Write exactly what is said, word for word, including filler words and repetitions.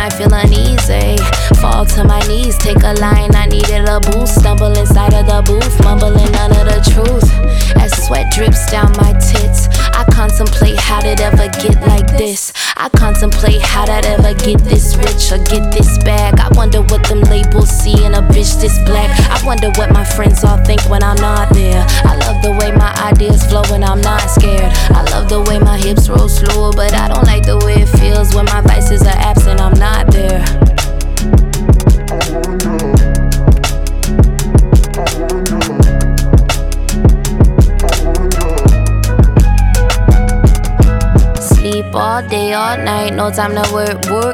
I feel uneasy. Fall to my knees, take a line, I needed a boost. Stumble inside of the booth, mumbling none of the truth. As sweat drips down my tits, I contemplate how did it ever get like this. I contemplate how did I ever get this rich or get this bag. I wonder what them labels see in a bitch this black. I wonder what my friends all think when I'm not there. I love the way my ideas flow when I'm not scared. I love the way my hips roll slow, but I don't like the way it feels when my vices are absent, I'm not there. Sleep all day, all night, no time to work, work.